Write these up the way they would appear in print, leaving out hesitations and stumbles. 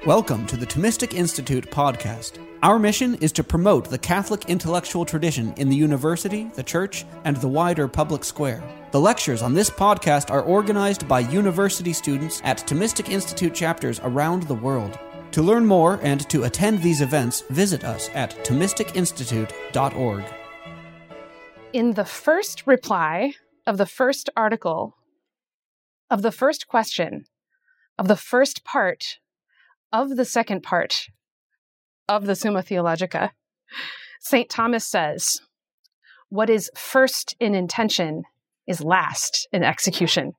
Welcome to the Thomistic Institute podcast. Our mission is to promote the Catholic intellectual tradition in the university, the church, and the wider public square. The lectures on this podcast are organized by university students at Thomistic Institute chapters around the world. To learn more and to attend these events, visit us at ThomisticInstitute.org. In the first reply of the first article, of the first question, of the first part, of the second part of the Summa Theologica, St. Thomas says, "What is first in intention is last in execution."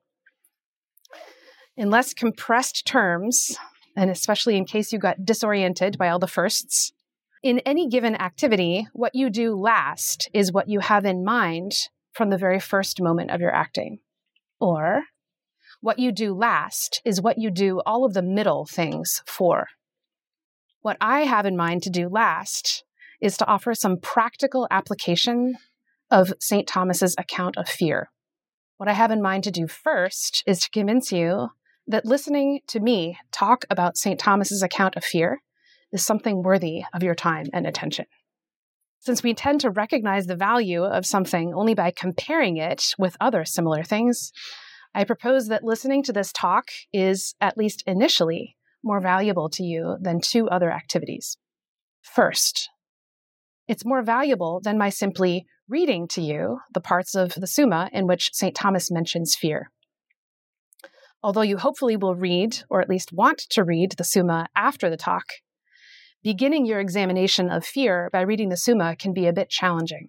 In less compressed terms, and especially in case you got disoriented by all the firsts, in any given activity, what you do last is what you have in mind from the very first moment of your acting. Or, what you do last is what you do all of the middle things for. What I have in mind to do last is to offer some practical application of St. Thomas's account of fear. What I have in mind to do first is to convince you that listening to me talk about St. Thomas's account of fear is something worthy of your time and attention. Since we tend to recognize the value of something only by comparing it with other similar things, I propose that listening to this talk is, at least initially, more valuable to you than two other activities. First, it's more valuable than my simply reading to you the parts of the Summa in which St. Thomas mentions fear. Although you hopefully will read, or at least want to read, the Summa after the talk, beginning your examination of fear by reading the Summa can be a bit challenging.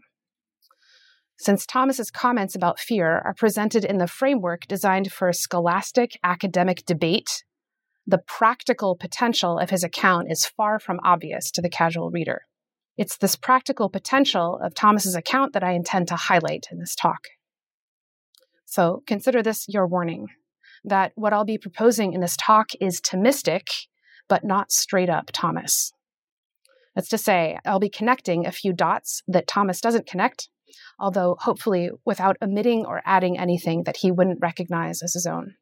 Since Thomas's comments about fear are presented in the framework designed for scholastic academic debate, the practical potential of his account is far from obvious to the casual reader. It's this practical potential of Thomas's account that I intend to highlight in this talk. So consider this your warning, that what I'll be proposing in this talk is Thomistic, but not straight up Thomas. That's to say, I'll be connecting a few dots that Thomas doesn't connect, although hopefully without omitting or adding anything that he wouldn't recognize as his own.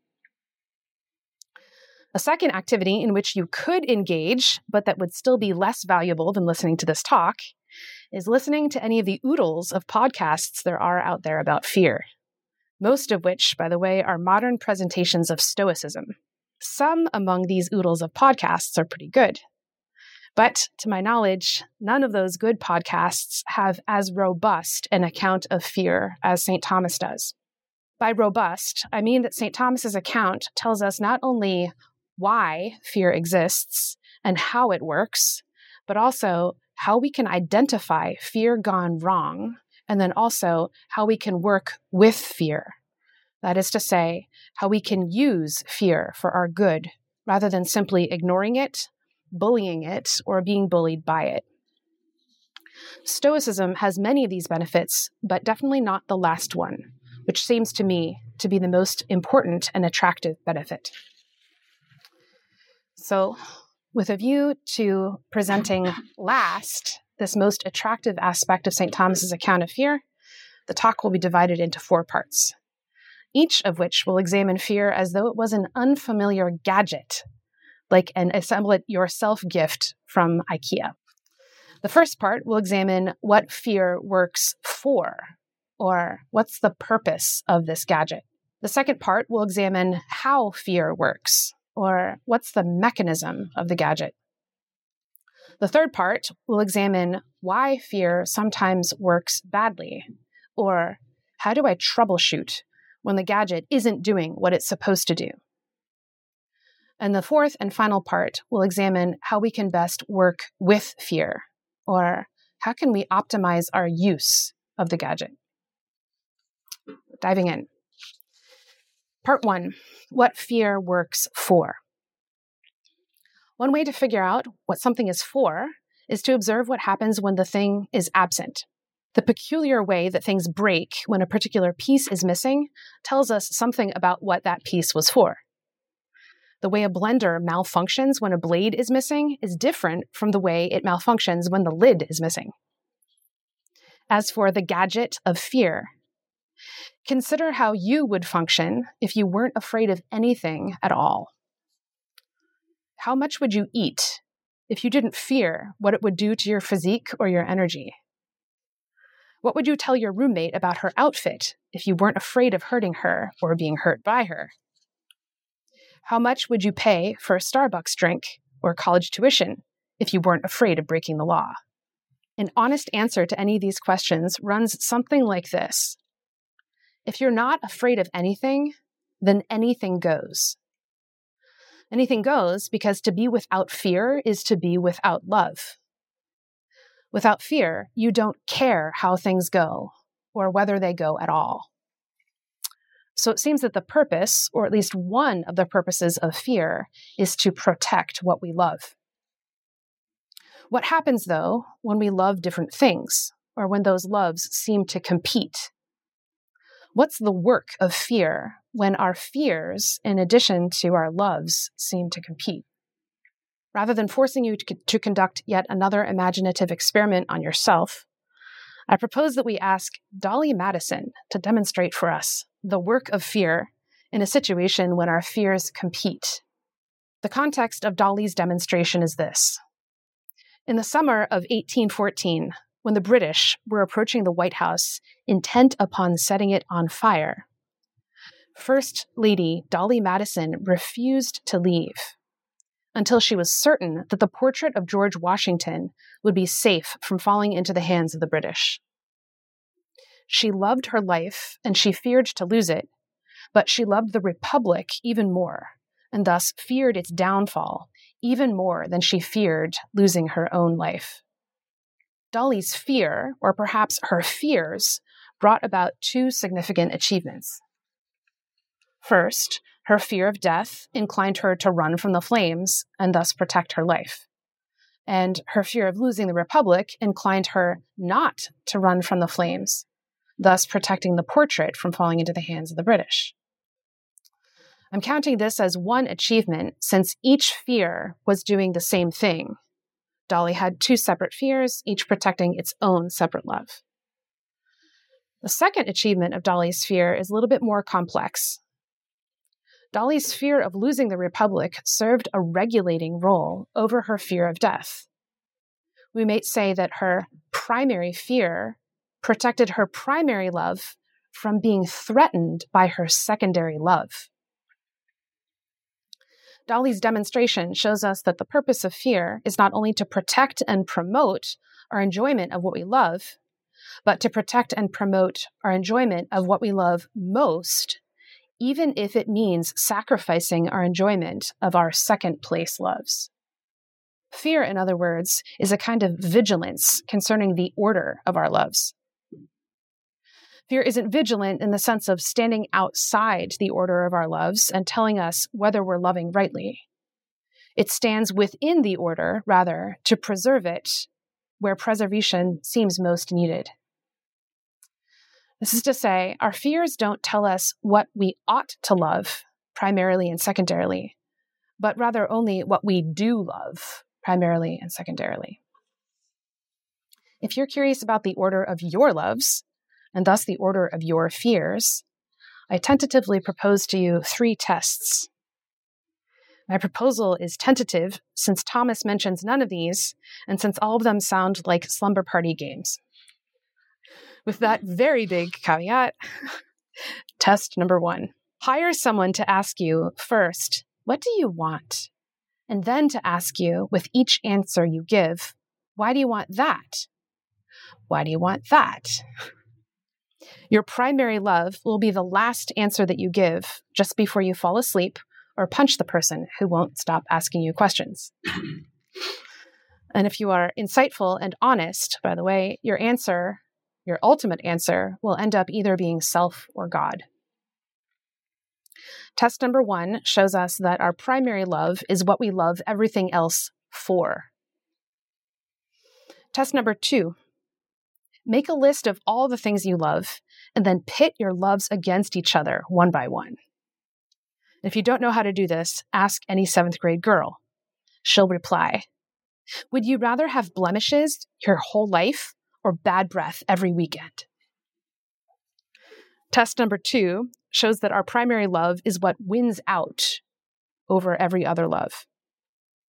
A second activity in which you could engage, but that would still be less valuable than listening to this talk, is listening to any of the oodles of podcasts there are out there about fear. Most of which, by the way, are modern presentations of Stoicism. Some among these oodles of podcasts are pretty good. But, to my knowledge, none of those good podcasts have as robust an account of fear as St. Thomas does. By robust, I mean that St. Thomas's account tells us not only why fear exists and how it works, but also how we can identify fear gone wrong, and then also how we can work with fear. That is to say, how we can use fear for our good, rather than simply ignoring it, bullying it, or being bullied by it. Stoicism has many of these benefits, but definitely not the last one, which seems to me to be the most important and attractive benefit. So, with a view to presenting last this most attractive aspect of St. Thomas's account of fear, the talk will be divided into 4 parts, each of which will examine fear as though it was an unfamiliar gadget, like an assemble-it-yourself gift from IKEA. The first part will examine what fear works for, or what's the purpose of this gadget. The second part will examine how fear works, or what's the mechanism of the gadget. The third part will examine why fear sometimes works badly, or how do I troubleshoot when the gadget isn't doing what it's supposed to do. And the fourth and final part will examine how we can best work with fear, or how can we optimize our use of the gadget. Diving in. Part 1, what fear works for. One way to figure out what something is for is to observe what happens when the thing is absent. The peculiar way that things break when a particular piece is missing tells us something about what that piece was for. The way a blender malfunctions when a blade is missing is different from the way it malfunctions when the lid is missing. As for the gadget of fear, consider how you would function if you weren't afraid of anything at all. How much would you eat if you didn't fear what it would do to your physique or your energy? What would you tell your roommate about her outfit if you weren't afraid of hurting her or being hurt by her? How much would you pay for a Starbucks drink or college tuition if you weren't afraid of breaking the law? An honest answer to any of these questions runs something like this. If you're not afraid of anything, then anything goes. Anything goes because to be without fear is to be without love. Without fear, you don't care how things go or whether they go at all. So it seems that the purpose, or at least one of the purposes of fear, is to protect what we love. What happens, though, when we love different things, or when those loves seem to compete? What's the work of fear when our fears, in addition to our loves, seem to compete? Rather than forcing you to conduct yet another imaginative experiment on yourself, I propose that we ask Dolly Madison to demonstrate for us the work of fear in a situation when our fears compete. The context of Dolly's demonstration is this. In the summer of 1814, when the British were approaching the White House intent upon setting it on fire, First Lady Dolly Madison refused to leave until she was certain that the portrait of George Washington would be safe from falling into the hands of the British. She loved her life and she feared to lose it, but she loved the Republic even more, and thus feared its downfall even more than she feared losing her own life. Dolly's fear, or perhaps her fears, brought about two significant achievements. First, her fear of death inclined her to run from the flames and thus protect her life. And her fear of losing the Republic inclined her not to run from the flames, thus protecting the portrait from falling into the hands of the British. I'm counting this as one achievement since each fear was doing the same thing. Dolly had two separate fears, each protecting its own separate love. The second achievement of Dolly's fear is a little bit more complex. Dolly's fear of losing the Republic served a regulating role over her fear of death. We might say that her primary fear protected her primary love from being threatened by her secondary love. Dolly's demonstration shows us that the purpose of fear is not only to protect and promote our enjoyment of what we love, but to protect and promote our enjoyment of what we love most, even if it means sacrificing our enjoyment of our second-place loves. Fear, in other words, is a kind of vigilance concerning the order of our loves. Fear isn't vigilant in the sense of standing outside the order of our loves and telling us whether we're loving rightly. It stands within the order, rather, to preserve it where preservation seems most needed. This is to say, our fears don't tell us what we ought to love, primarily and secondarily, but rather only what we do love, primarily and secondarily. If you're curious about the order of your loves, and thus the order of your fears, I tentatively propose to you 3 tests. My proposal is tentative since Thomas mentions none of these, and since all of them sound like slumber party games. With that very big caveat, test number 1. Hire someone to ask you first, what do you want? And then to ask you, with each answer you give, why do you want that? Why do you want that? Your primary love will be the last answer that you give just before you fall asleep or punch the person who won't stop asking you questions. And if you are insightful and honest, by the way, your ultimate answer, will end up either being self or God. Test number 1 shows us that our primary love is what we love everything else for. Test number 2. Make a list of all the things you love, and then pit your loves against each other one by one. If you don't know how to do this, ask any 7th grade girl. She'll reply, would you rather have blemishes your whole life or bad breath every weekend? Test number 2 shows that our primary love is what wins out over every other love.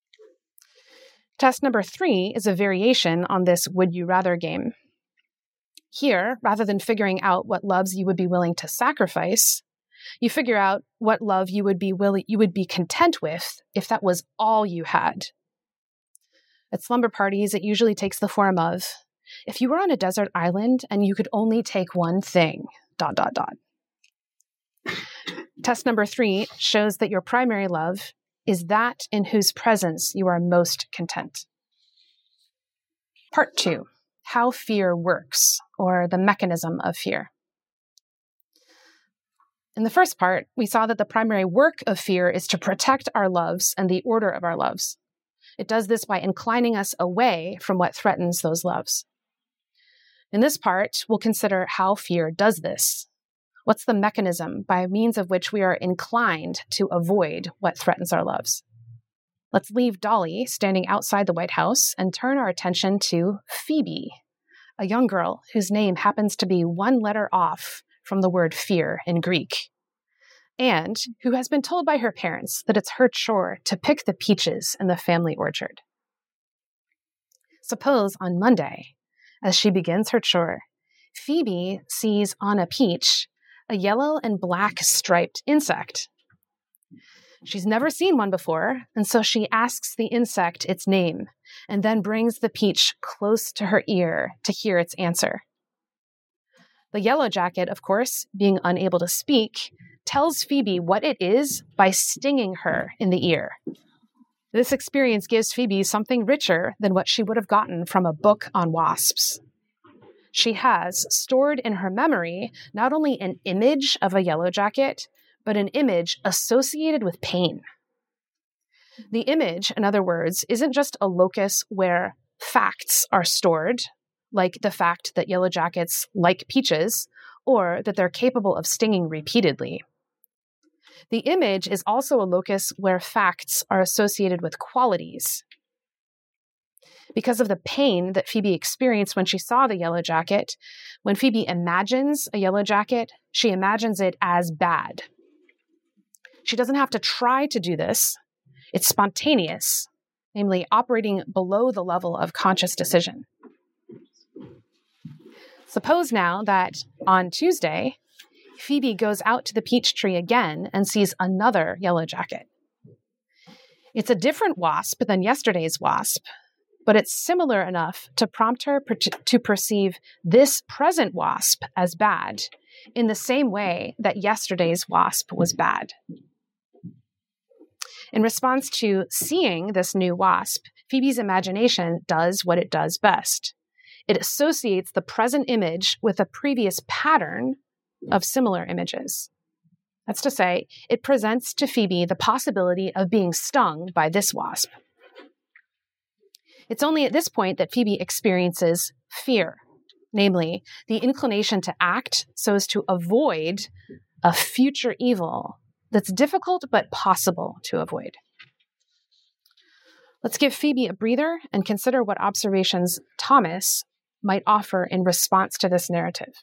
Test number 3 is a variation on this would you rather game. Here, rather than figuring out what loves you would be willing to sacrifice, you figure out what love you would be content with if that was all you had. At slumber parties, it usually takes the form of, if you were on a desert island and you could only take one thing, ... Test number 3 shows that your primary love is that in whose presence you are most content. Part 2, how fear works, or the mechanism of fear. In the first part, we saw that the primary work of fear is to protect our loves and the order of our loves. It does this by inclining us away from what threatens those loves. In this part, we'll consider how fear does this. What's the mechanism by means of which we are inclined to avoid what threatens our loves? Let's leave Dolly standing outside the White House and turn our attention to Phoebe, a young girl whose name happens to be one letter off from the word fear in Greek, and who has been told by her parents that it's her chore to pick the peaches in the family orchard. Suppose on Monday, as she begins her chore, Phoebe sees on a peach a yellow and black striped insect. She's never seen one before, and so she asks the insect its name, and then brings the peach close to her ear to hear its answer. The yellow jacket, of course, being unable to speak, tells Phoebe what it is by stinging her in the ear. This experience gives Phoebe something richer than what she would have gotten from a book on wasps. She has stored in her memory not only an image of a yellow jacket, but an image associated with pain. The image, in other words, isn't just a locus where facts are stored, like the fact that yellow jackets like peaches, or that they're capable of stinging repeatedly. The image is also a locus where facts are associated with qualities. Because of the pain that Phoebe experienced when she saw the yellow jacket, when Phoebe imagines a yellow jacket, she imagines it as bad. She doesn't have to try to do this. It's spontaneous, namely operating below the level of conscious decision. Suppose now that on Tuesday, Phoebe goes out to the peach tree again and sees another yellow jacket. It's a different wasp than yesterday's wasp, but it's similar enough to prompt her to perceive this present wasp as bad in the same way that yesterday's wasp was bad. In response to seeing this new wasp, Phoebe's imagination does what it does best. It associates the present image with a previous pattern of similar images. That's to say, it presents to Phoebe the possibility of being stung by this wasp. It's only at this point that Phoebe experiences fear, namely the inclination to act so as to avoid a future evil that's difficult but possible to avoid. Let's give Phoebe a breather and consider what observations Thomas might offer in response to this narrative.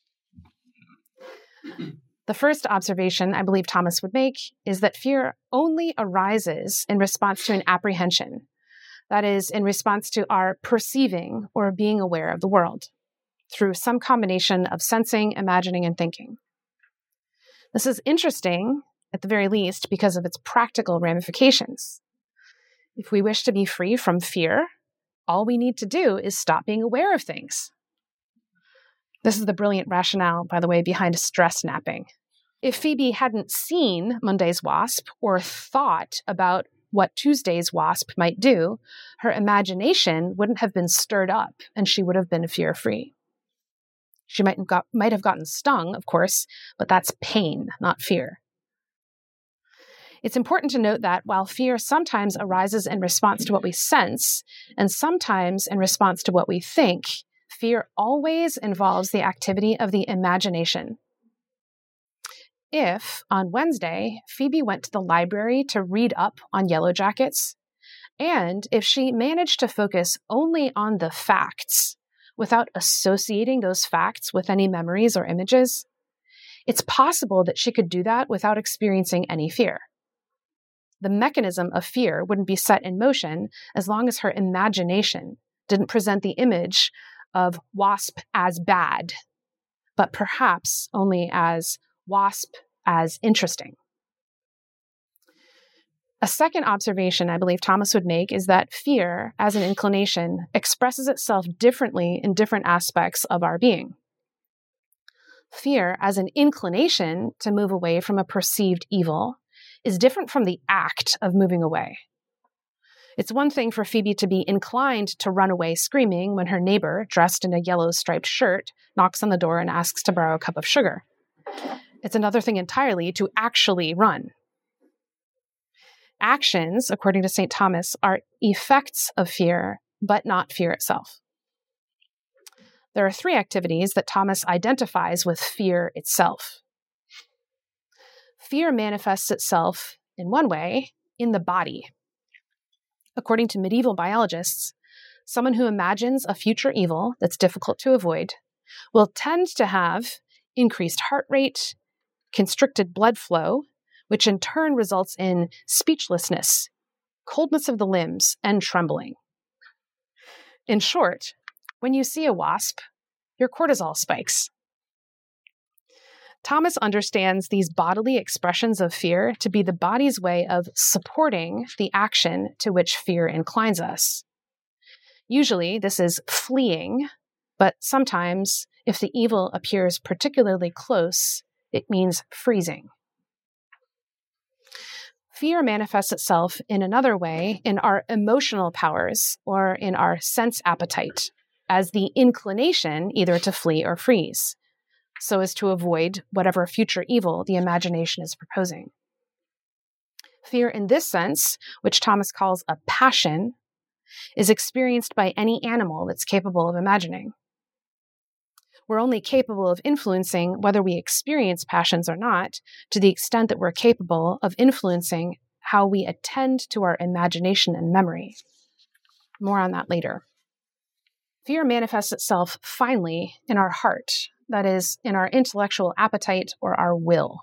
The first observation I believe Thomas would make is that fear only arises in response to an apprehension, that is, in response to our perceiving or being aware of the world, through some combination of sensing, imagining, and thinking. This is interesting, at the very least, because of its practical ramifications. If we wish to be free from fear, all we need to do is stop being aware of things. This is the brilliant rationale, by the way, behind stress napping. If Phoebe hadn't seen Monday's wasp or thought about what Tuesday's wasp might do, her imagination wouldn't have been stirred up and she would have been fear-free. She might have gotten stung, of course, but that's pain, not fear. It's important to note that while fear sometimes arises in response to what we sense, and sometimes in response to what we think, fear always involves the activity of the imagination. If, on Wednesday, Phoebe went to the library to read up on yellow jackets, and if she managed to focus only on the facts without associating those facts with any memories or images, it's possible that she could do that without experiencing any fear. The mechanism of fear wouldn't be set in motion as long as her imagination didn't present the image of wasp as bad, but perhaps only as wasp as interesting. A second observation I believe Thomas would make is that fear, as an inclination, expresses itself differently in different aspects of our being. Fear, as an inclination to move away from a perceived evil, is different from the act of moving away. It's one thing for Phoebe to be inclined to run away screaming when her neighbor, dressed in a yellow striped shirt, knocks on the door and asks to borrow a cup of sugar. It's another thing entirely to actually run. Actions, according to St. Thomas, are effects of fear, but not fear itself. There are 3 activities that Thomas identifies with fear itself. Fear manifests itself, in one way, in the body. According to medieval biologists, someone who imagines a future evil that's difficult to avoid will tend to have increased heart rate, constricted blood flow, which in turn results in speechlessness, coldness of the limbs, and trembling. In short, when you see a wasp, your cortisol spikes. Thomas understands these bodily expressions of fear to be the body's way of supporting the action to which fear inclines us. Usually, this is fleeing, but sometimes, if the evil appears particularly close, it means freezing. Fear manifests itself in another way in our emotional powers or in our sense appetite, as the inclination either to flee or freeze, so as to avoid whatever future evil the imagination is proposing. Fear in this sense, which Thomas calls a passion, is experienced by any animal that's capable of imagining. We're only capable of influencing whether we experience passions or not to the extent that we're capable of influencing how we attend to our imagination and memory. More on that later. Fear manifests itself finally in our heart, that is, in our intellectual appetite or our will.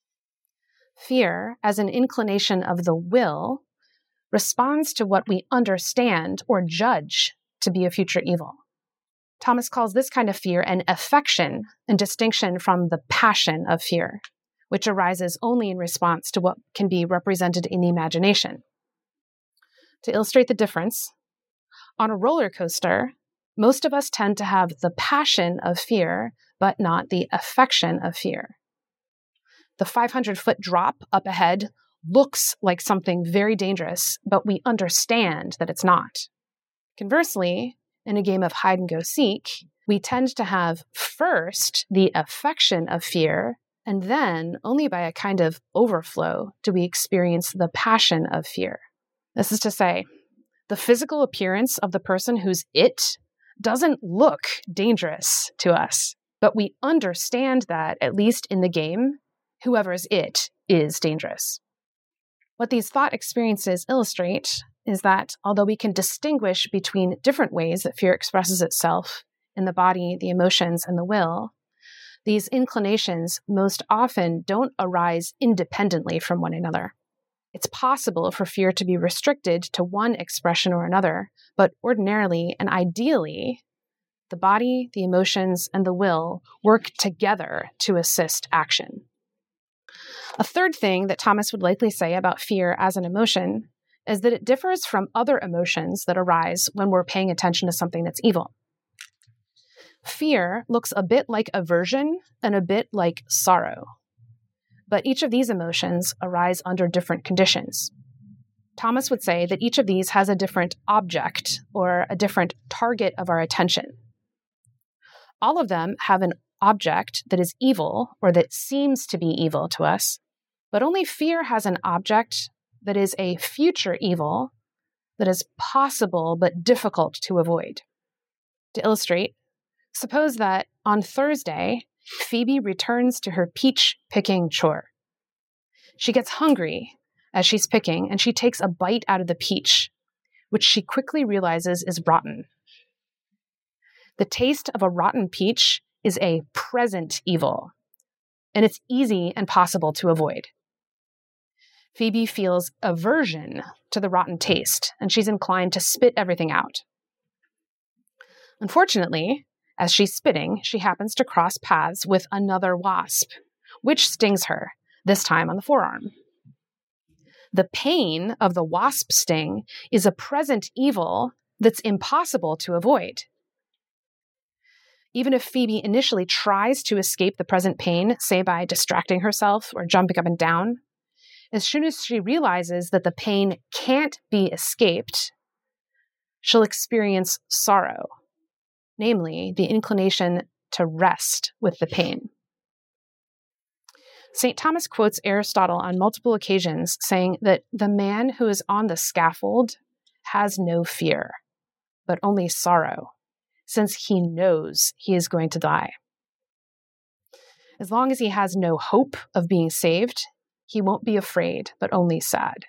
Fear, as an inclination of the will, responds to what we understand or judge to be a future evil. Thomas calls this kind of fear an affection, in distinction from the passion of fear, which arises only in response to what can be represented in the imagination. To illustrate the difference, on a roller coaster, most of us tend to have the passion of fear, but not the affection of fear. The 500-foot drop up ahead looks like something very dangerous, but we understand that it's not. Conversely, in a game of hide-and-go-seek, we tend to have first the affection of fear, and then, only by a kind of overflow, do we experience the passion of fear. This is to say, the physical appearance of the person who's it doesn't look dangerous to us, but we understand that, at least in the game, whoever's it is dangerous. What these thought experiences illustrate is that although we can distinguish between different ways that fear expresses itself in the body, the emotions, and the will, these inclinations most often don't arise independently from one another. It's possible for fear to be restricted to one expression or another, but ordinarily and ideally, the body, the emotions, and the will work together to assist action. A third thing that Thomas would likely say about fear as an emotion is that it differs from other emotions that arise when we're paying attention to something that's evil. Fear looks a bit like aversion and a bit like sorrow, but each of these emotions arise under different conditions. Thomas would say that each of these has a different object or a different target of our attention. All of them have an object that is evil or that seems to be evil to us, but only fear has an object that is a future evil that is possible but difficult to avoid. To illustrate, suppose that on Thursday, Phoebe returns to her peach-picking chore. She gets hungry as she's picking, and she takes a bite out of the peach, which she quickly realizes is rotten. The taste of a rotten peach is a present evil, and it's easy and possible to avoid. Phoebe feels aversion to the rotten taste, and she's inclined to spit everything out. Unfortunately, as she's spitting, she happens to cross paths with another wasp, which stings her, this time on the forearm. The pain of the wasp sting is a present evil that's impossible to avoid. Even if Phoebe initially tries to escape the present pain, say by distracting herself or jumping up and down, as soon as she realizes that the pain can't be escaped, she'll experience sorrow, namely the inclination to rest with the pain. St. Thomas quotes Aristotle on multiple occasions saying that the man who is on the scaffold has no fear, but only sorrow, since he knows he is going to die. As long as he has no hope of being saved, he won't be afraid, but only sad.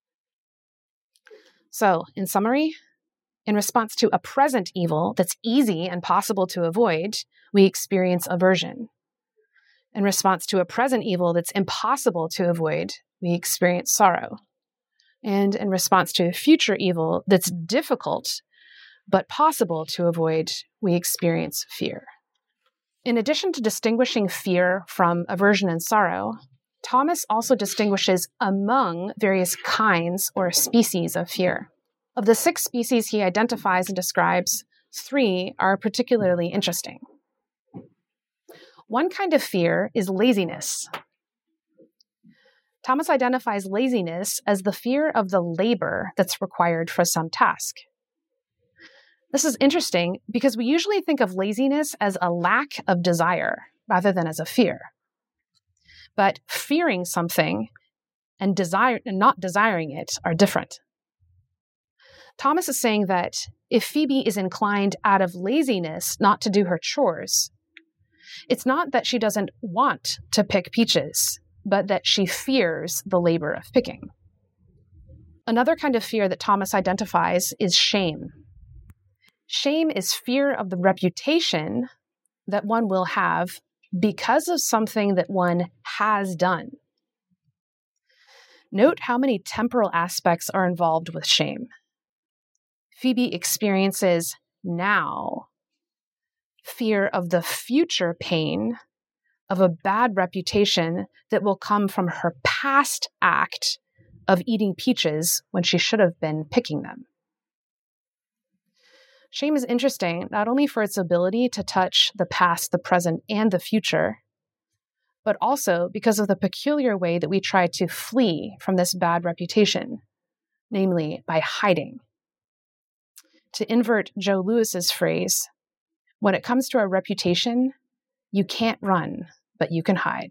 So, in summary, in response to a present evil that's easy and possible to avoid, we experience aversion. In response to a present evil that's impossible to avoid, we experience sorrow. And in response to a future evil that's difficult but possible to avoid, we experience fear. In addition to distinguishing fear from aversion and sorrow, Thomas also distinguishes among various kinds or species of fear. Of the 6 species he identifies and describes, 3 are particularly interesting. One kind of fear is laziness. Thomas identifies laziness as the fear of the labor that's required for some task. This is interesting because we usually think of laziness as a lack of desire rather than as a fear. But fearing something and not desiring it are different. Thomas is saying that if Phoebe is inclined out of laziness not to do her chores, it's not that she doesn't want to pick peaches, but that she fears the labor of picking. Another kind of fear that Thomas identifies is shame. Shame is fear of the reputation that one will have because of something that one has done. Note how many temporal aspects are involved with shame. Phoebe experiences now fear of the future pain of a bad reputation that will come from her past act of eating peaches when she should have been picking them. Shame is interesting not only for its ability to touch the past, the present, and the future, but also because of the peculiar way that we try to flee from this bad reputation, namely by hiding. To invert Joe Lewis's phrase, when it comes to our reputation, you can't run, but you can hide.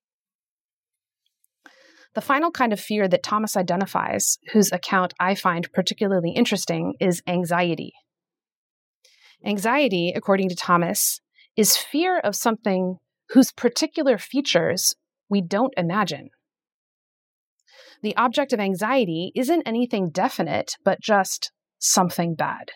The final kind of fear that Thomas identifies, whose account I find particularly interesting, is anxiety. Anxiety, according to Thomas, is fear of something whose particular features we don't imagine. The object of anxiety isn't anything definite, but just something bad.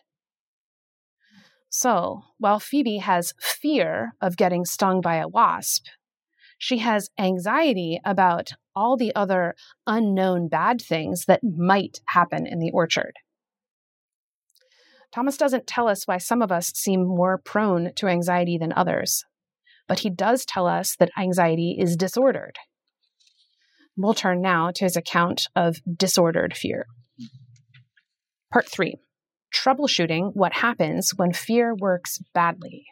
So, while Phoebe has fear of getting stung by a wasp, she has anxiety about all the other unknown bad things that might happen in the orchard. Thomas doesn't tell us why some of us seem more prone to anxiety than others, but he does tell us that anxiety is disordered. We'll turn now to his account of disordered fear. Part 3. Troubleshooting what happens when fear works badly.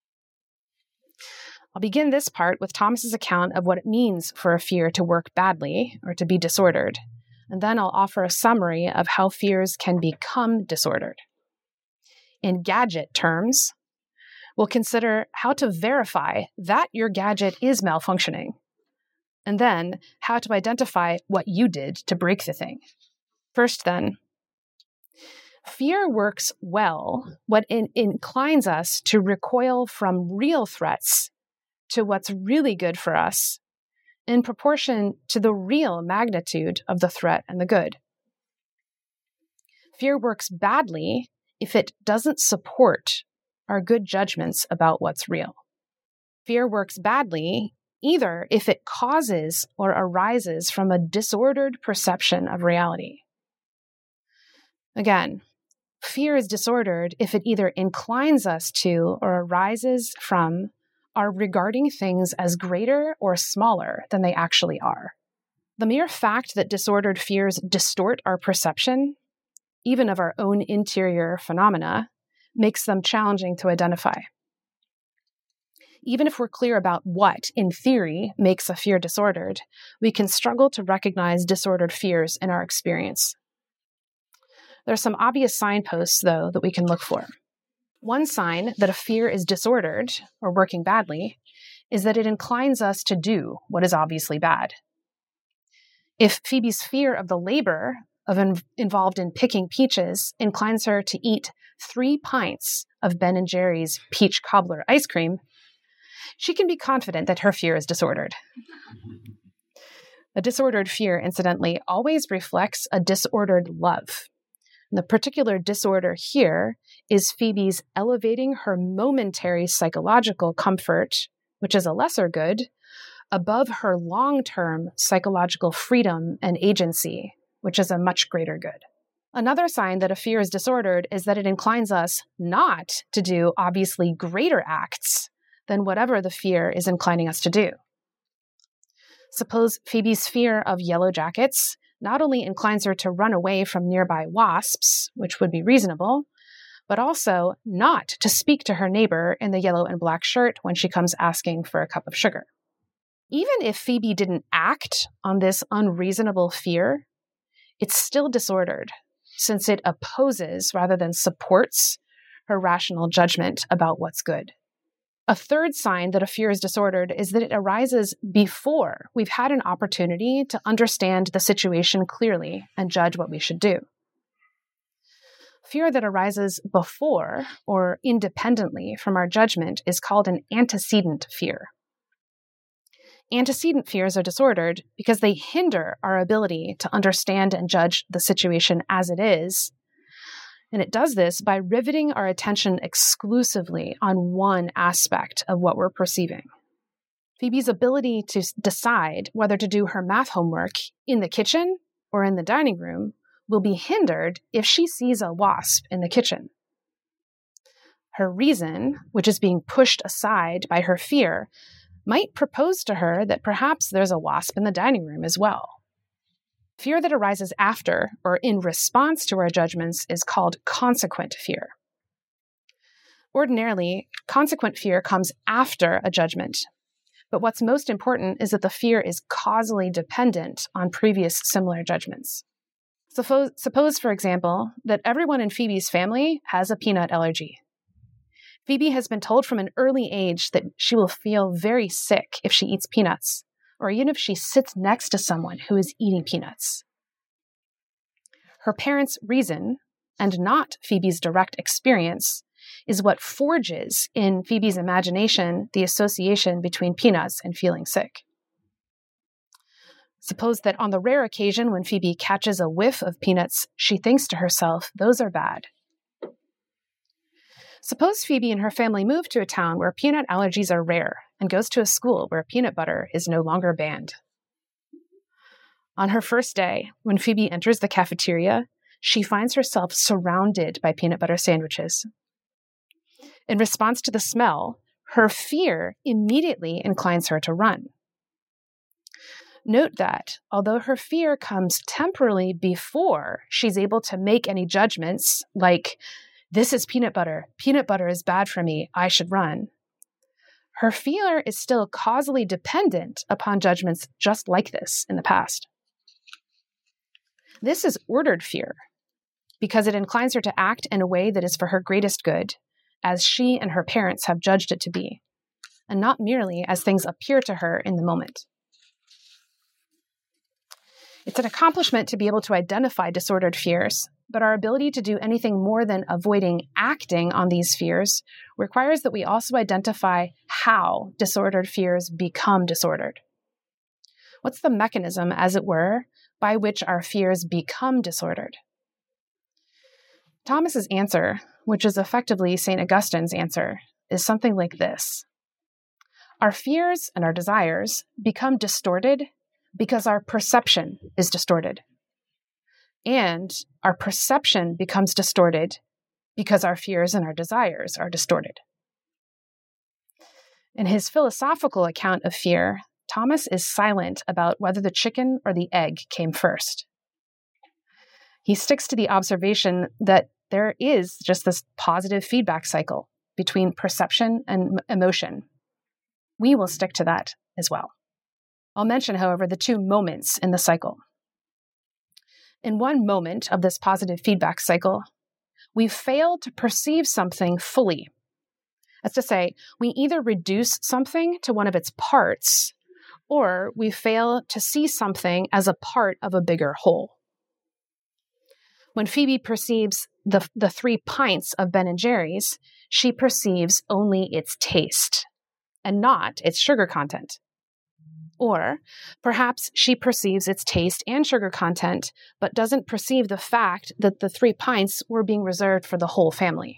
I'll begin this part with Thomas's account of what it means for a fear to work badly or to be disordered, and then I'll offer a summary of how fears can become disordered. In gadget terms, we'll consider how to verify that your gadget is malfunctioning, and then how to identify what you did to break the thing. First, then, fear works well when it inclines us to recoil from real threats to what's really good for us in proportion to the real magnitude of the threat and the good. Fear works badly if it doesn't support our good judgments about what's real. Fear works badly either if it causes or arises from a disordered perception of reality. Again, fear is disordered if it either inclines us to or arises from our regarding things as greater or smaller than they actually are. The mere fact that disordered fears distort our perception, even of our own interior phenomena, makes them challenging to identify. Even if we're clear about what, in theory, makes a fear disordered, we can struggle to recognize disordered fears in our experience. There are some obvious signposts, though, that we can look for. One sign that a fear is disordered or working badly is that it inclines us to do what is obviously bad. If Phoebe's fear of the labor involved in picking peaches inclines her to eat 3 pints of Ben & Jerry's peach cobbler ice cream, she can be confident that her fear is disordered. A disordered fear, incidentally, always reflects a disordered love. And the particular disorder here is Phoebe's elevating her momentary psychological comfort, which is a lesser good, above her long-term psychological freedom and agency, which is a much greater good. Another sign that a fear is disordered is that it inclines us not to do obviously greater acts than whatever the fear is inclining us to do. Suppose Phoebe's fear of yellow jackets not only inclines her to run away from nearby wasps, which would be reasonable, but also not to speak to her neighbor in the yellow and black shirt when she comes asking for a cup of sugar. Even if Phoebe didn't act on this unreasonable fear, it's still disordered, since it opposes rather than supports her rational judgment about what's good. A third sign that a fear is disordered is that it arises before we've had an opportunity to understand the situation clearly and judge what we should do. Fear that arises before or independently from our judgment is called an antecedent fear. Antecedent fears are disordered because they hinder our ability to understand and judge the situation as it is. And it does this by riveting our attention exclusively on one aspect of what we're perceiving. Phoebe's ability to decide whether to do her math homework in the kitchen or in the dining room will be hindered if she sees a wasp in the kitchen. Her reason, which is being pushed aside by her fear, might propose to her that perhaps there's a wasp in the dining room as well. Fear that arises after or in response to our judgments is called consequent fear. Ordinarily, consequent fear comes after a judgment, but what's most important is that the fear is causally dependent on previous similar judgments. Suppose, for example, that everyone in Phoebe's family has a peanut allergy. Phoebe has been told from an early age that she will feel very sick if she eats peanuts, or even if she sits next to someone who is eating peanuts. Her parents' reason, and not Phoebe's direct experience, is what forges in Phoebe's imagination the association between peanuts and feeling sick. Suppose that on the rare occasion when Phoebe catches a whiff of peanuts, she thinks to herself, those are bad. Suppose Phoebe and her family move to a town where peanut allergies are rare and goes to a school where peanut butter is no longer banned. On her first day, when Phoebe enters the cafeteria, she finds herself surrounded by peanut butter sandwiches. In response to the smell, her fear immediately inclines her to run. Note that, although her fear comes temporarily before she's able to make any judgments, like, this is peanut butter is bad for me, I should run, her fear is still causally dependent upon judgments just like this in the past. This is ordered fear, because it inclines her to act in a way that is for her greatest good, as she and her parents have judged it to be, and not merely as things appear to her in the moment. It's an accomplishment to be able to identify disordered fears, but our ability to do anything more than avoiding acting on these fears requires that we also identify how disordered fears become disordered. What's the mechanism, as it were, by which our fears become disordered? Thomas's answer, which is effectively St. Augustine's answer, is something like this. Our fears and our desires become distorted because our perception is distorted. And our perception becomes distorted because our fears and our desires are distorted. In his philosophical account of fear, Thomas is silent about whether the chicken or the egg came first. He sticks to the observation that there is just this positive feedback cycle between perception and emotion. We will stick to that as well. I'll mention, however, the two moments in the cycle. In one moment of this positive feedback cycle, we fail to perceive something fully. That's to say, we either reduce something to one of its parts, or we fail to see something as a part of a bigger whole. When Phoebe perceives the 3 pints of Ben & Jerry's, she perceives only its taste and not its sugar content. Or perhaps she perceives its taste and sugar content, but doesn't perceive the fact that the 3 pints were being reserved for the whole family.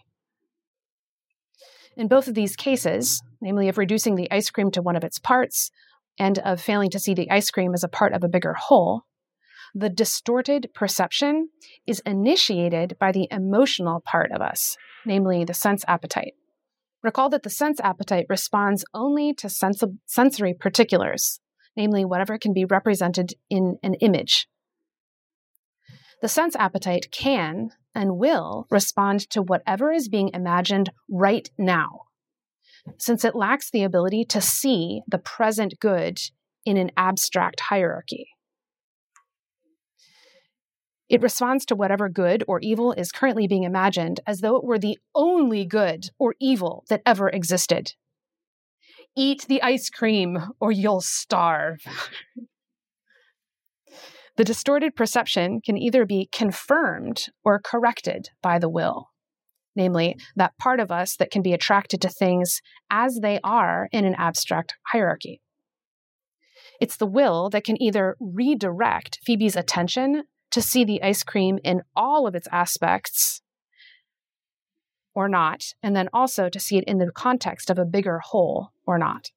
In both of these cases, namely of reducing the ice cream to one of its parts and of failing to see the ice cream as a part of a bigger whole, the distorted perception is initiated by the emotional part of us, namely the sense appetite. Recall that the sense appetite responds only to sensory particulars, namely whatever can be represented in an image. The sense appetite can and will respond to whatever is being imagined right now, since it lacks the ability to see the present good in an abstract hierarchy. It responds to whatever good or evil is currently being imagined as though it were the only good or evil that ever existed. Eat the ice cream or you'll starve. The distorted perception can either be confirmed or corrected by the will, namely that part of us that can be attracted to things as they are in an abstract hierarchy. It's the will that can either redirect Phoebe's attention to see the ice cream in all of its aspects or not, and then also to see it in the context of a bigger whole or not.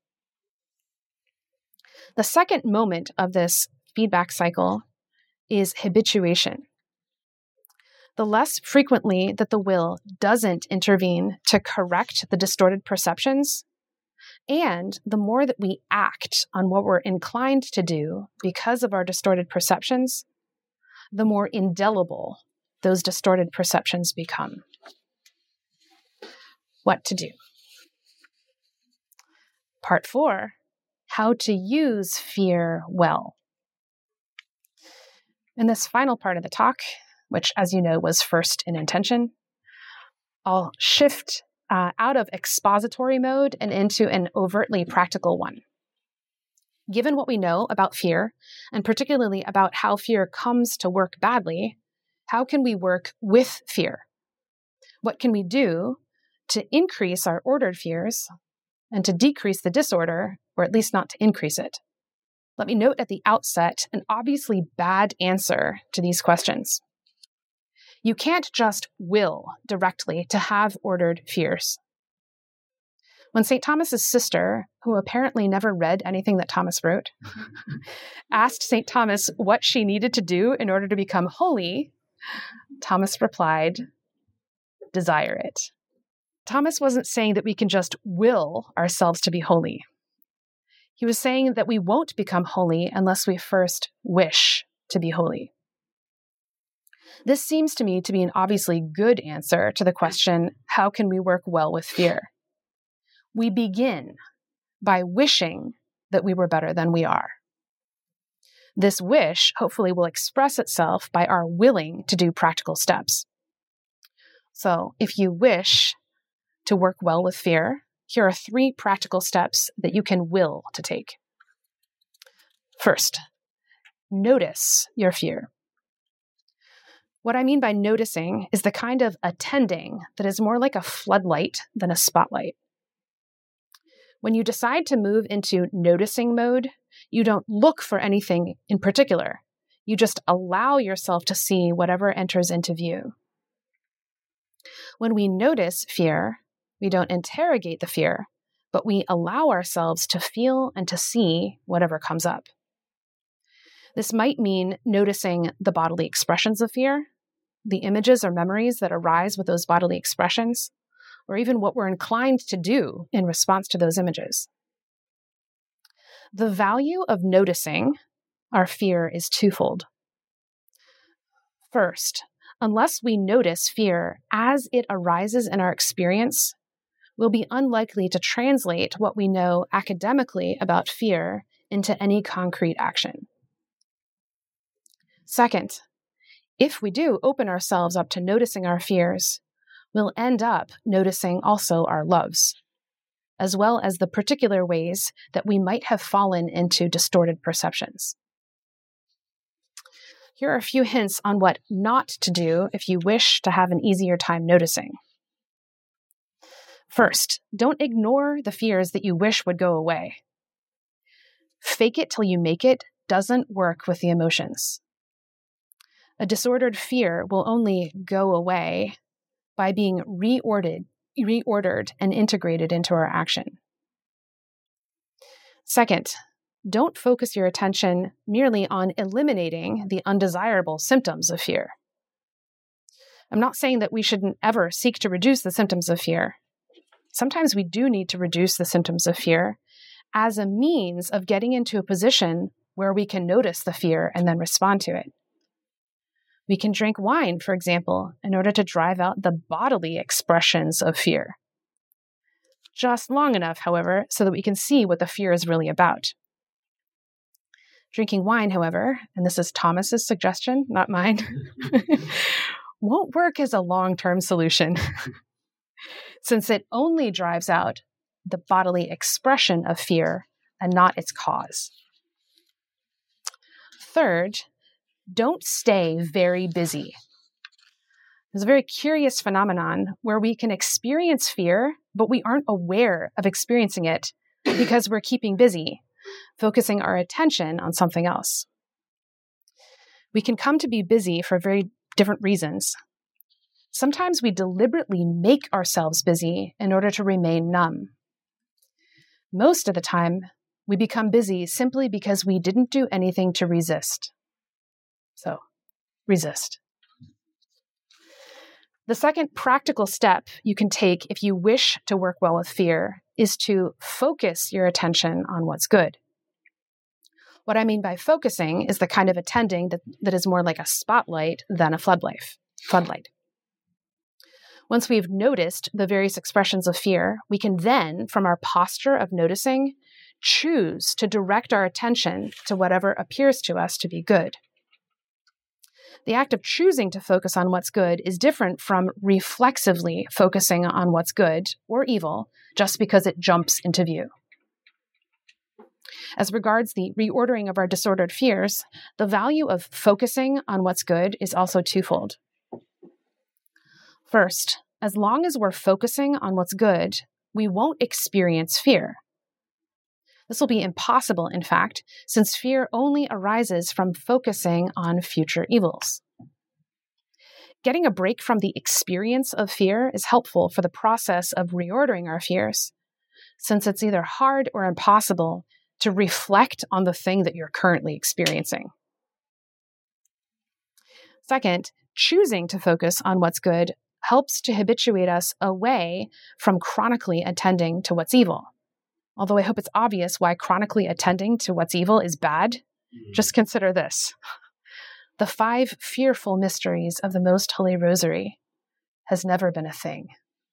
The second moment of this feedback cycle is habituation. The less frequently that the will doesn't intervene to correct the distorted perceptions, and the more that we act on what we're inclined to do because of our distorted perceptions, the more indelible those distorted perceptions become. What to do? Part 4, how to use fear well. In this final part of the talk, which, as you know, was first in intention, I'll shift out of expository mode and into an overtly practical one. Given what we know about fear, and particularly about how fear comes to work badly, how can we work with fear? What can we do to increase our ordered fears and to decrease the disorder, or at least not to increase it? Let me note at the outset an obviously bad answer to these questions. You can't just will directly to have ordered fears. When St. Thomas's sister, who apparently never read anything that Thomas wrote, asked St. Thomas what she needed to do in order to become holy, Thomas replied, "Desire it." Thomas wasn't saying that we can just will ourselves to be holy. He was saying that we won't become holy unless we first wish to be holy. This seems to me to be an obviously good answer to the question, how can we work well with fear? We begin by wishing that we were better than we are. This wish hopefully will express itself by our willing to do practical steps. So if you wish to work well with fear, here are 3 practical steps that you can will to take. First, notice your fear. What I mean by noticing is the kind of attending that is more like a floodlight than a spotlight. When you decide to move into noticing mode, you don't look for anything in particular. You just allow yourself to see whatever enters into view. When we notice fear, we don't interrogate the fear, but we allow ourselves to feel and to see whatever comes up. This might mean noticing the bodily expressions of fear, the images or memories that arise with those bodily expressions, or even what we're inclined to do in response to those images. The value of noticing our fear is twofold. First, unless we notice fear as it arises in our experience, we'll be unlikely to translate what we know academically about fear into any concrete action. Second, if we do open ourselves up to noticing our fears, we'll end up noticing also our loves, as well as the particular ways that we might have fallen into distorted perceptions. Here are a few hints on what not to do if you wish to have an easier time noticing. First, don't ignore the fears that you wish would go away. Fake it till you make it doesn't work with the emotions. A disordered fear will only go away by being reordered and integrated into our action. Second, don't focus your attention merely on eliminating the undesirable symptoms of fear. I'm not saying that we shouldn't ever seek to reduce the symptoms of fear. Sometimes we do need to reduce the symptoms of fear as a means of getting into a position where we can notice the fear and then respond to it. We can drink wine, for example, in order to drive out the bodily expressions of fear. Just long enough, however, so that we can see what the fear is really about. Drinking wine, however, and this is Thomas's suggestion, not mine, won't work as a long-term solution, since it only drives out the bodily expression of fear and not its cause. Third, don't stay very busy. There's a very curious phenomenon where we can experience fear, but we aren't aware of experiencing it because we're keeping busy, focusing our attention on something else. We can come to be busy for very different reasons. Sometimes we deliberately make ourselves busy in order to remain numb. Most of the time, we become busy simply because we didn't do anything to resist. So, resist. The second practical step you can take if you wish to work well with fear is to focus your attention on what's good. What I mean by focusing is the kind of attending that is more like a spotlight than a floodlight. Once we've noticed the various expressions of fear, we can then, from our posture of noticing, choose to direct our attention to whatever appears to us to be good. The act of choosing to focus on what's good is different from reflexively focusing on what's good or evil just because it jumps into view. As regards the reordering of our disordered fears, the value of focusing on what's good is also twofold. First, as long as we're focusing on what's good, we won't experience fear. This will be impossible, in fact, since fear only arises from focusing on future evils. Getting a break from the experience of fear is helpful for the process of reordering our fears, since it's either hard or impossible to reflect on the thing that you're currently experiencing. Second, choosing to focus on what's good helps to habituate us away from chronically attending to what's evil. Although I hope it's obvious why chronically attending to what's evil is bad, just consider this. The 5 fearful mysteries of the Most Holy Rosary has never been a thing.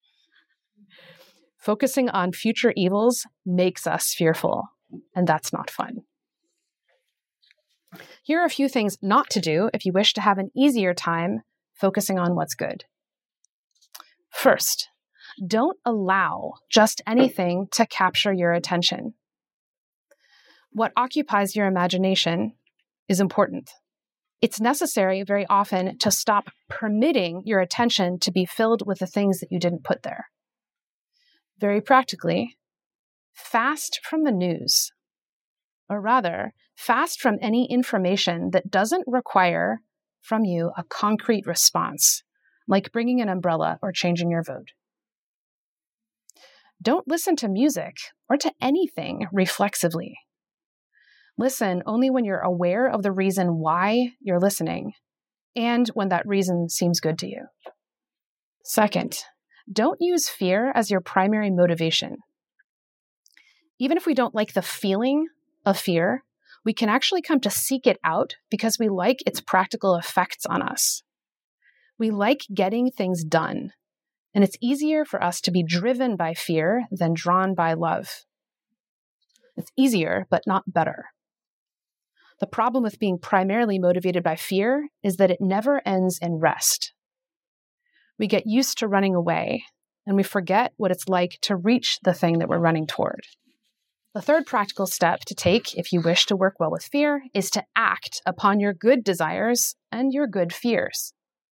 Focusing on future evils makes us fearful, and that's not fun. Here are a few things not to do if you wish to have an easier time focusing on what's good. First, don't allow just anything to capture your attention. What occupies your imagination is important. It's necessary very often to stop permitting your attention to be filled with the things that you didn't put there. Very practically, fast from the news, or rather, fast from any information that doesn't require from you a concrete response, like bringing an umbrella or changing your vote. Don't listen to music or to anything reflexively. Listen only when you're aware of the reason why you're listening and when that reason seems good to you. Second, don't use fear as your primary motivation. Even if we don't like the feeling of fear, we can actually come to seek it out because we like its practical effects on us. We like getting things done, and it's easier for us to be driven by fear than drawn by love. It's easier, but not better. The problem with being primarily motivated by fear is that it never ends in rest. We get used to running away, and we forget what it's like to reach the thing that we're running toward. The third practical step to take if you wish to work well with fear is to act upon your good desires and your good fears.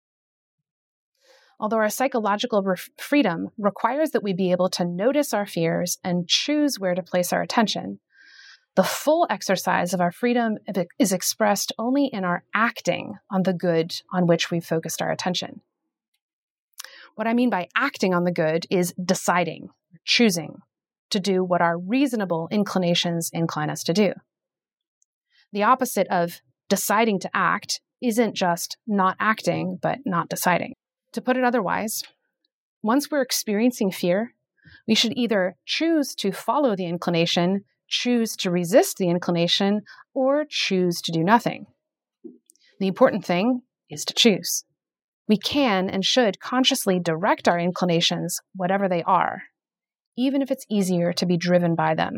Although our psychological freedom requires that we be able to notice our fears and choose where to place our attention, the full exercise of our freedom is expressed only in our acting on the good on which we've focused our attention. What I mean by acting on the good is deciding, choosing to do what our reasonable inclinations incline us to do. The opposite of deciding to act isn't just not acting, but not deciding. To put it otherwise, once we're experiencing fear, we should either choose to follow the inclination, choose to resist the inclination, or choose to do nothing. The important thing is to choose. We can and should consciously direct our inclinations, whatever they are, even if it's easier to be driven by them.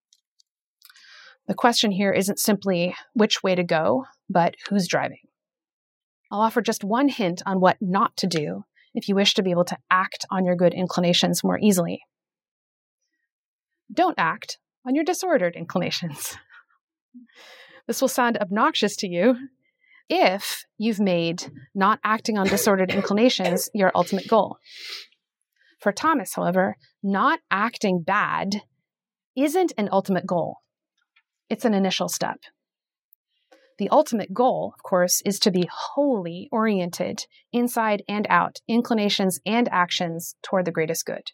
The question here isn't simply which way to go, but who's driving. I'll offer just one hint on what not to do if you wish to be able to act on your good inclinations more easily. Don't act on your disordered inclinations. This will sound obnoxious to you if you've made not acting on disordered inclinations your ultimate goal. For Thomas, however, not acting bad isn't an ultimate goal. It's an initial step. The ultimate goal, of course, is to be wholly oriented, inside and out, inclinations and actions toward the greatest good.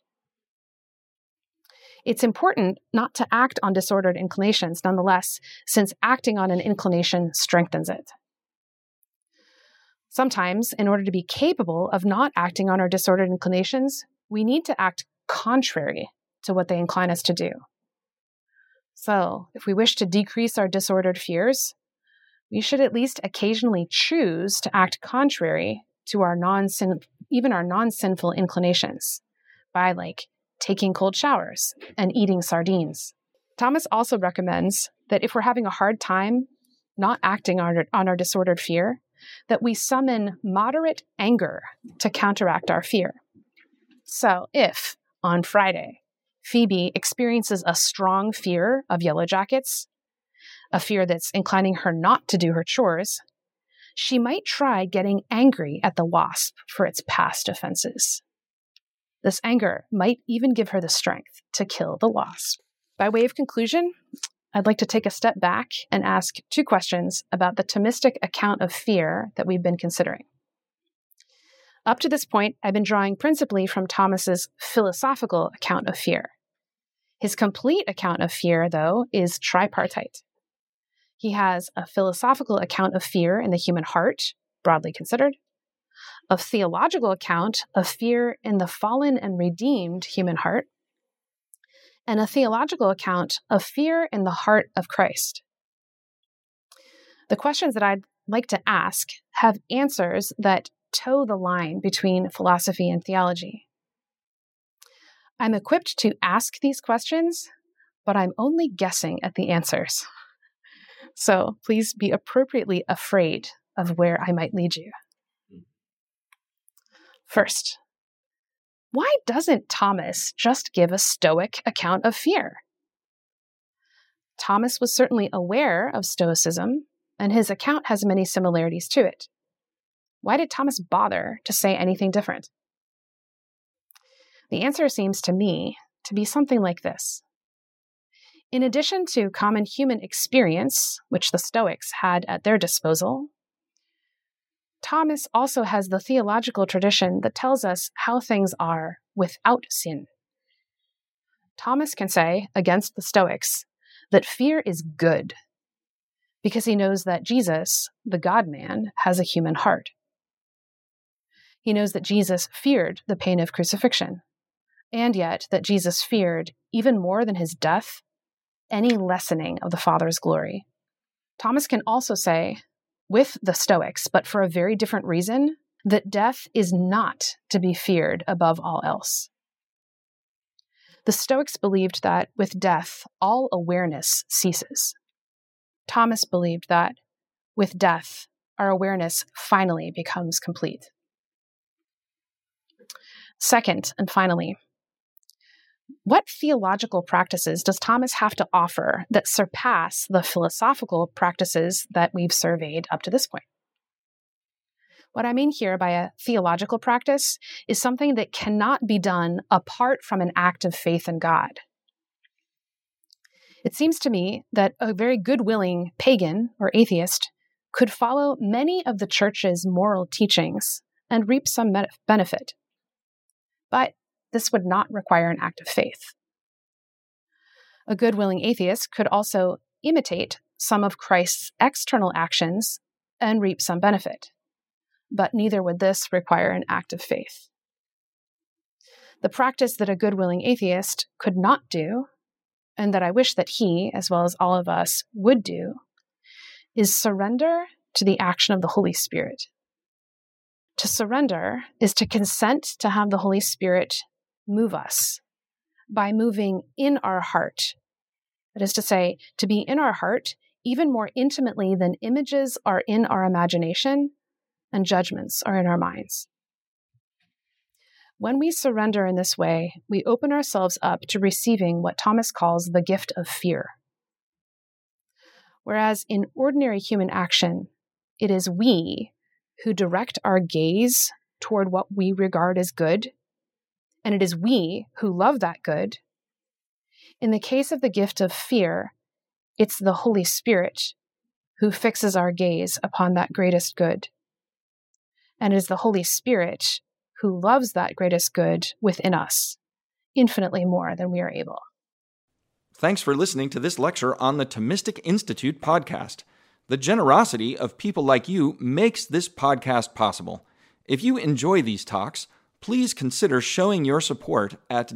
It's important not to act on disordered inclinations, nonetheless, since acting on an inclination strengthens it. Sometimes, in order to be capable of not acting on our disordered inclinations, we need to act contrary to what they incline us to do. So, if we wish to decrease our disordered fears, we should at least occasionally choose to act contrary to our non-sinful inclinations by, taking cold showers and eating sardines. Thomas also recommends that if we're having a hard time not acting on our disordered fear, that we summon moderate anger to counteract our fear. So if, on Friday, Phoebe experiences a strong fear of yellow jackets, a fear that's inclining her not to do her chores, she might try getting angry at the wasp for its past offenses. This anger might even give her the strength to kill the wasp. By way of conclusion, I'd like to take a step back and ask two questions about the Thomistic account of fear that we've been considering. Up to this point, I've been drawing principally from Thomas's philosophical account of fear. His complete account of fear, though, is tripartite. He has a philosophical account of fear in the human heart, broadly considered, a theological account of fear in the fallen and redeemed human heart, and a theological account of fear in the heart of Christ. The questions that I'd like to ask have answers that toe the line between philosophy and theology. I'm equipped to ask these questions, but I'm only guessing at the answers. So please be appropriately afraid of where I might lead you. First, why doesn't Thomas just give a Stoic account of fear? Thomas was certainly aware of Stoicism, and his account has many similarities to it. Why did Thomas bother to say anything different? The answer seems to me to be something like this. In addition to common human experience, which the Stoics had at their disposal, Thomas also has the theological tradition that tells us how things are without sin. Thomas can say, against the Stoics, that fear is good because he knows that Jesus, the God-man, has a human heart. He knows that Jesus feared the pain of crucifixion, and yet that Jesus feared, even more than his death, any lessening of the Father's glory. Thomas can also say, with the Stoics, but for a very different reason, that death is not to be feared above all else. The Stoics believed that with death, all awareness ceases. Thomas believed that with death, our awareness finally becomes complete. Second, and finally, what theological practices does Thomas have to offer that surpass the philosophical practices that we've surveyed up to this point? What I mean here by a theological practice is something that cannot be done apart from an act of faith in God. It seems to me that a very good-willing pagan or atheist could follow many of the church's moral teachings and reap some benefit. But this would not require an act of faith. A good-willing atheist could also imitate some of Christ's external actions and reap some benefit. But neither would this require an act of faith. The practice that a good-willing atheist could not do, and that I wish that he, as well as all of us, would do, is surrender to the action of the Holy Spirit. To surrender is to consent to have the Holy Spirit move us by moving in our heart. That is to say, to be in our heart even more intimately than images are in our imagination and judgments are in our minds. When we surrender in this way, we open ourselves up to receiving what Thomas calls the gift of fear. Whereas in ordinary human action, it is we who direct our gaze toward what we regard as good, and it is we who love that good. In the case of the gift of fear, it's the Holy Spirit who fixes our gaze upon that greatest good. And it is the Holy Spirit who loves that greatest good within us, infinitely more than we are able. Thanks for listening to this lecture on the Thomistic Institute podcast. The generosity of people like you makes this podcast possible. If you enjoy these talks, please consider showing your support at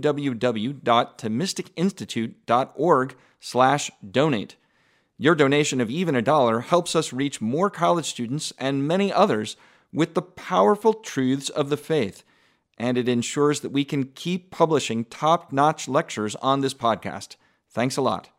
www.thomisticinstitute.org/donate. Your donation of even $1 helps us reach more college students and many others with the powerful truths of the faith, and it ensures that we can keep publishing top-notch lectures on this podcast. Thanks a lot.